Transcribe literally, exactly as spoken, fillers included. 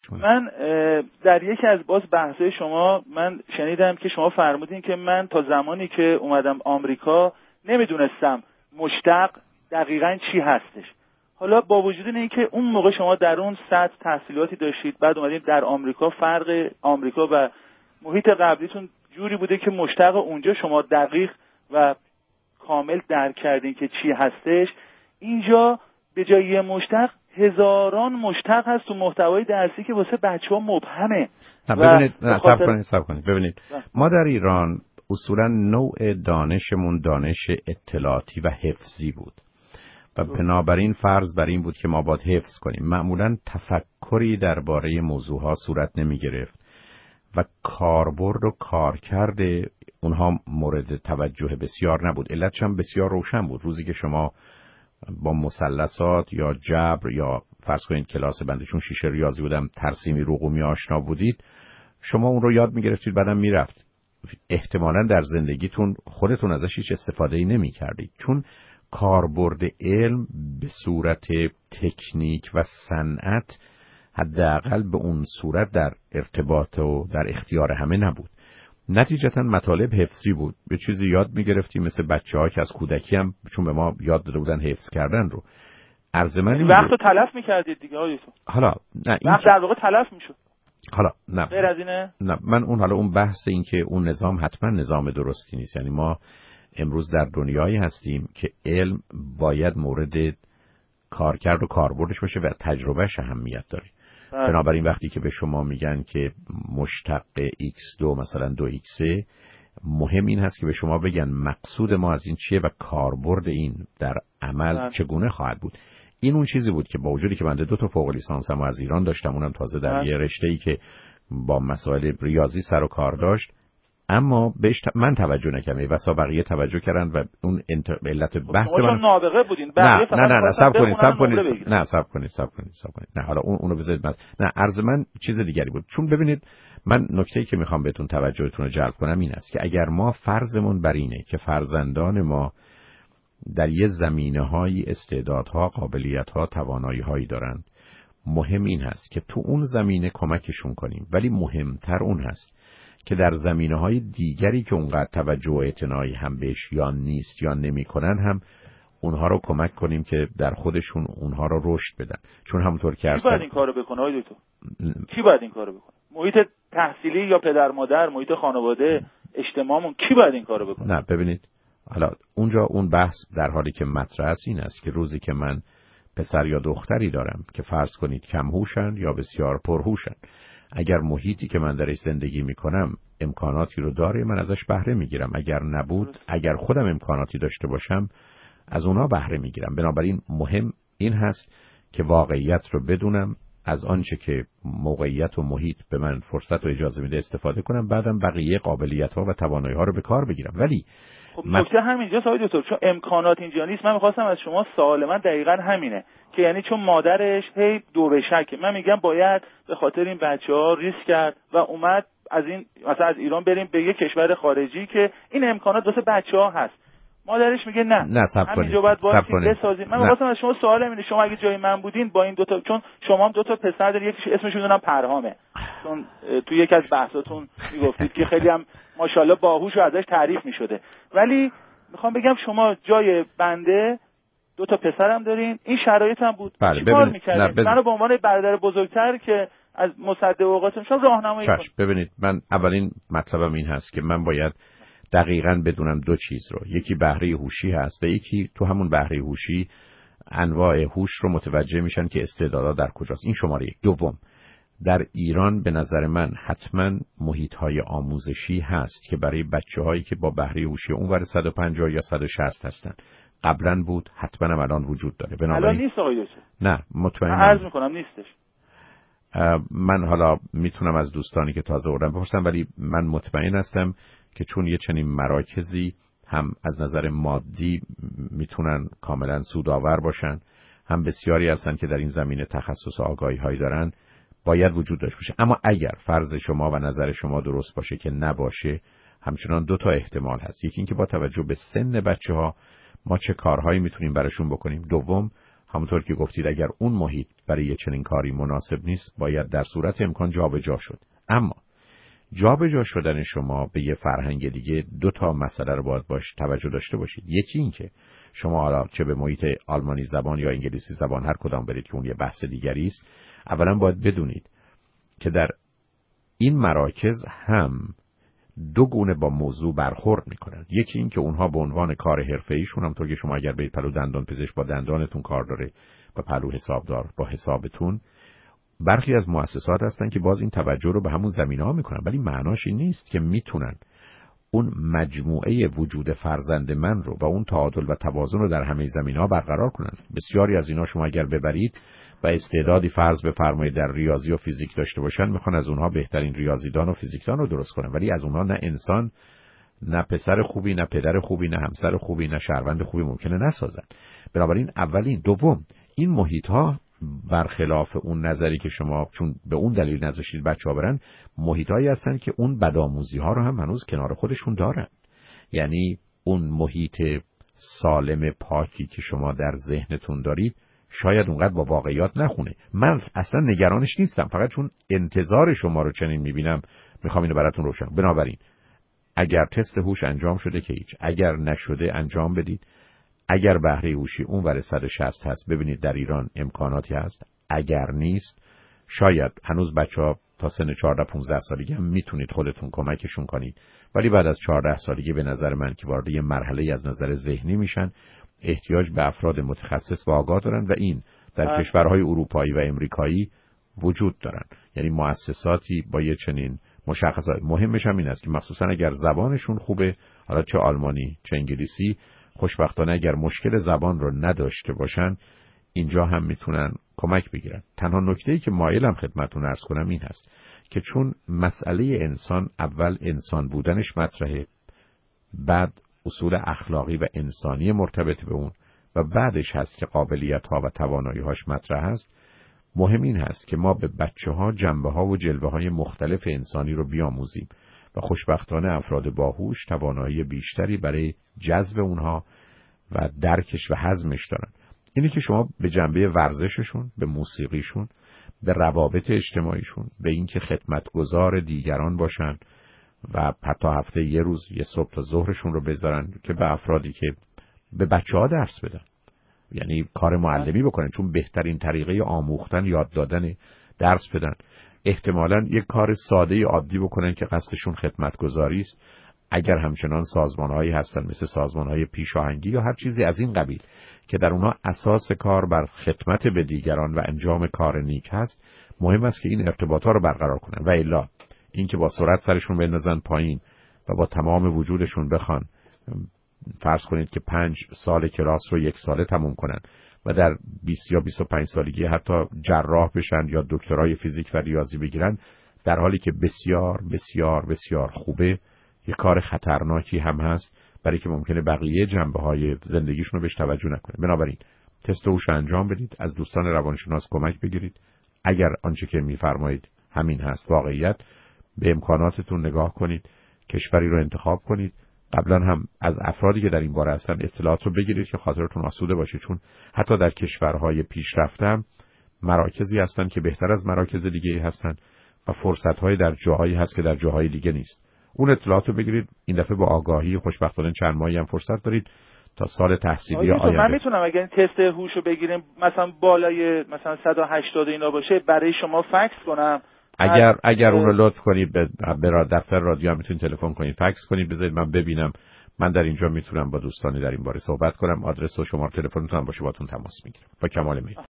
من در یکی از باز بحث‌های شما من شنیدم که شما فرمودین که من تا زمانی که اومدم آمریکا نمیدونستم مشتق دقیقاً چی هستش. حالا با وجود اینکه اون موقع شما در اون سطح تحصیلاتی داشتید، بعد اومدید در آمریکا، فرق آمریکا و محیط قبلیتون جوری بوده که مشتق اونجا شما دقیق و کامل درک کردین که چی هستش. اینجا به جای یه مشتق هزاران مشتق هست تو محتوای درسی که واسه بچه‌ها مبهمه. نه ببینید، نه صبر کنید صبر کنید ببینید نه. ما در ایران اصولا نوع دانشمون دانش اطلاعاتی و حفظی بود و بنابراین فرض بر این بود که ما باید حفظ کنیم. معمولا تفکری درباره موضوعها صورت نمی گرفت و کاربرد و کارکرد اونها مورد توجه بسیار نبود. علتش هم بسیار روشن بود. روزی که شما با مثلثات یا جبر یا فرض کنید کلاس بنده چون شیشه ریاضی بودم ترسیمی روغومی آشنا بودید، شما اون رو یاد میگرفتید بعدم میرفت. احتمالاً در زندگیتون خودتون ازش هیچ استفاده‌ای نمی‌کردید، چون کاربرد علم به صورت تکنیک و صنعت حداقل به اون صورت در ارتباط و در اختیار همه نبود. نتیجتا مطالب حفظی بود. به چیزی یاد میگرفتیم مثل بچه‌ها که از کودکی هم چون به ما یاد داده بودن حفظ کردن رو. عرض من وقت رو تلف می‌کردید دیگه آقای دکتر. حالا نه این وقت در واقع تلف میشد. حالا نه غیر از اینه؟ نه من اون حالا اون بحث این که اون نظام حتما نظام درستی نیست. یعنی ما امروز در دنیایی هستیم که علم باید مورد کارکرد و کاربردش باشه و تجربهش اهمیت داره. بنابراین وقتی که به شما میگن که مشتق ایکس دو مثلا دو ایکس سه، مهم این هست که به شما بگن مقصود ما از این چیه و کاربرد این در عمل بله. چگونه خواهد بود. این اون چیزی بود که با وجودی که من دو تا فوق لیسانسمو از ایران داشتم، اونم تازه در بله. یه رشته‌ای که با مسائل ریاضی سر و کار داشت، اما بهش من توجه نکردم و بقیه توجه کردن و اون انت... علت بحث من نابغه بودین. نه نه نه نه صبر کنید صبر کنید نه صبر کنید صبر کنید صبر کنید نه حالا اون اونو بذارید بس. نه عرض من چیز دیگری بود. چون ببینید من نکته‌ای که میخوام بهتون توجهتون رو جلب کنم این است که اگر ما فرضمون بر اینه که فرزندان ما در یه زمینه‌های استعدادها، قابلیت‌ها، توانایی‌هایی دارند، مهم این هست که تو اون زمینه کمکشون کنیم، ولی مهمتر اون هست که در زمینه‌های دیگری که اونقدر توجه و اعتنایی هم بهش یا نیست یا نمی‌کنن هم اونها رو کمک کنیم که در خودشون اونها رو رشد بدن. چون همونطور که کی باید این کارو بکنه آقای دکتر؟ کی باید این کارو بکنه؟ محیط تحصیلی یا پدر مادر، محیط خانواده، اجتماعمون کی باید این کارو بکنه؟ نه ببینید حالا اونجا اون بحث در حالی که مطرح است این است که روزی که من پسر یا دختری دارم که فرض کنید کم هوشن یا بسیار پرهوشن، اگر محیطی که من درش زندگی میکنم امکاناتی رو داره من ازش بهره میگیرم، اگر نبود اگر خودم امکاناتی داشته باشم از اونا بهره میگیرم. بنابراین مهم این هست که واقعیت رو بدونم، از آنچه که موقعیت و محیط به من فرصت و اجازه میده استفاده کنم، بعدم بقیه قابلیت‌ها و توانایی‌ها رو به کار بگیرم. ولی خب نکته همینجاست آقای دکتر، چون امکانات اینجا نیست. من می‌خواستم از شما سوال من دقیقاً همینه که یعنی چون مادرش هی دو به شکه، من میگم باید به خاطر این بچه‌ها ریسک کرد و اومد از این مثلا از ایران بریم به یه کشور خارجی که این امکانات واسه بچه‌ها هست. مادرش میگه نه نه همینجا باید واسه بسازیم. من می‌خواستم از شما سوال اینه، شما اگه جای من بودین با این دو تا، چون شما هم دو تا پسر دارید، یکیش اسمش میدونم پرهامه، چون تو یک از بحثاتون میگفتید که خیلی هم ماشاءالله باهوش و ازش تعریف میشده، ولی میخوام بگم شما جای بنده دو تا پسرم دارین، این شرایط هم بود. بله چیکار می‌کردین؟ منو به عنوان برادر بزرگتر که از مصدق اوقاتم شما راهنمایی کنید. ببینید من اولین مطلبم این هست که من باید دقیقاً بدونم دو چیز رو، یکی بهره هوشی هست و یکی تو همون بهره هوشی انواع هوش رو متوجه میشن که استعدادها در کجاست. این شماره یک. دوم، در ایران به نظر من حتما محیط‌های آموزشی هست که برای بچه‌هایی که با بهره هوشی اونور صد و پنجاه یا صد و شصت هستن، قبلا بود، حتما هم الان وجود داره. بنابراین الان نیست آقای دکتر. نه مطمئنم. عرض میکنم نیستش. من حالا میتونم از دوستانی که تازه اومدن بپرسم، ولی من مطمئن هستم که چون یه چنین مراکزی هم از نظر مادی میتونن کاملا سودآور باشن، هم بسیاری هستن که در این زمینه تخصص و آگاهی هایی دارن، باید وجود داشته باشه. اما اگر فرض شما و نظر شما درست باشه که نباشه، همچنان دو تا احتمال هست. یکی اینکه با توجه به سن بچه‌ها ما چه کارهایی میتونیم براشون بکنیم. دوم همونطور که گفتید اگر اون محیط برای چنین کاری مناسب نیست باید در صورت امکان جابجا شد. اما جابجا شدن شما به یه فرهنگ دیگه دو تا مسئله رو باید باش توجه داشته باشید. یکی این که شما حالا چه به محیط آلمانی زبان یا انگلیسی زبان هر کدام برید که اون یه بحث دیگری است، اولا باید بدونید که در این مراکز هم دو گونه با موضوع برخورد میکنن. یکی این که اونها به عنوان کار حرفه‌ایشون، همونطور که شما اگر برید پلو دندان پزشک با دندانتون کار داره، با پلو حسابدار با حسابتون، برخی از مؤسسات هستن که باز این توجه رو به همون زمینه‌ها میکنن، ولی معناش این نیست که میتونن اون مجموعه وجود فرزند من رو و اون تعادل و توازن رو در همه زمینه‌ها برقرار کنن. بسیاری از اینا شما اگر ببرید و استعدادی فرض بفرمایید در ریاضی و فیزیک داشته باشن، میخوان از اونها بهترین ریاضیدان و فیزیکدان رو درست کنن، ولی از اونها نه انسان، نه پسر خوبی، نه پدر خوبی، نه همسر خوبی، نه شهروند خوبی ممکنه نسازن. بنابراین اولین. دوم، این محیط‌ها برخلاف اون نظری که شما چون به اون دلیل نذاشتید بچه‌ها برن، محیطایی هستن که اون بدآموزی‌ها رو هم هنوز کنار خودشون دارن. یعنی اون محیط سالم پاکی که شما در ذهنتون دارید شاید اونقدر با واقعیات نخونه. من اصلا نگرانش نیستم، فقط چون انتظار شما رو چنین میبینم میخوام اینو براتون روشن. بنابراین اگر تست هوش انجام شده که هیچ، اگر نشده انجام بدید. اگر بهره هوشی اون ور صد و شصت هست ببینید در ایران امکاناتی هست. اگر نیست شاید هنوز بچه‌ها تا سن چهارده پانزده سالگی هم میتونید خودتون کمکشون کنید، ولی بعد از چهارده سالگی به نظر من که وارد یه مرحله از نظر ذهنی میشن احتیاج به افراد متخصص و آگاه دارن و این در آه. کشورهای اروپایی و امریکایی وجود دارن. یعنی مؤسساتی با یه چنین مشخصات. مهمش هم این است که مخصوصا اگر زبانشون خوبه، حالا چه آلمانی چه انگلیسی، خوشبختانه اگر مشکل زبان رو نداشته باشن اینجا هم میتونن کمک بگیرن. تنها نکته‌ای که مایلم خدمتتون عرض کنم این هست که چون مسئله انسان اول انسان بودنش مطرحه، بعد اصول اخلاقی و انسانی مرتبط به اون و بعدش هست که قابلیت‌ها و توانایی‌هاش مطرح هست، مهم این هست که ما به بچه‌ها جنبه‌ها و جلوه‌های مختلف انسانی رو بیاموزیم و خوشبختانه افراد باهوش توانایی بیشتری برای جذب اونها و درکش و هضمش دارن. اینه که شما به جنبه ورزششون، به موسیقیشون، به روابط اجتماعیشون، به اینکه خدمتگزار دیگران باشن و حتی هفته یه روز یه صبح تا ظهرشون رو بذارن که به افرادی که به بچه‌ها درس بدن، یعنی کار معلمی بکنن، چون بهترین طریقه آموختن یاد دادن درس بدن. احتمالاً یک کار ساده عادی بکنن که قصدشون خدمتگزاری است. اگر همچنان سازمان‌هایی هستن مثل سازمان‌های پیشاهنگی یا هر چیزی از این قبیل که در اونها اساس کار بر خدمت به دیگران و انجام کار نیک هست، مهم است که این ارتباطات رو برقرار کنن و الا اینکه با سرعت سرشون بندازن پایین و با تمام وجودشون بخوان فرض کنید که پنج سال کلاس رو یک ساله تموم کنن و در بیست یا بیست و پنج سالگی حتی جراح بشن یا دکترای فیزیک و ریاضی بگیرن، در حالی که بسیار بسیار بسیار خوبه، یه کار خطرناکی هم هست برای که ممکنه بقیه جنبه‌های زندگیشون رو بهش توجه نکنه. بنابراین تست هوش انجام بدید، از دوستان روانشناس کمک بگیرید. اگر آنچه که می‌فرمایید همین هست واقعیت، به امکاناتتون نگاه کنید، کشوری رو انتخاب کنید. قبلا هم از افرادی که در این باره هستن اطلاعات رو بگیرید که خاطرتون آسوده باشه، چون حتی در کشورهای پیشرفته هم مراکزی هستن که بهتر از مراکز دیگه هستن و فرصت‌های در جاهایی هست که در جاهای دیگه نیست. اون اطلاعات رو بگیرید. این دفعه با آگاهی خوشبختانه چند ماهی هم فرصت دارید تا سال تحصیلی آینده. من میتونم اگر این تست هوش رو بگیریم مثلا بالای مثلا صد و هشتاد اینا باشه برای شما فکس کنم؟ اگر اگر اون رو لطف کنید به به دفتر رادیو هم میتونید تلفن کنید، فکس کنید، بذارید من ببینم. من در اینجا میتونم با دوستانی در این باره صحبت کنم. آدرس و شماره تلفنتون هم باشه، باهاتون تماس میگیرم. با کمال میل.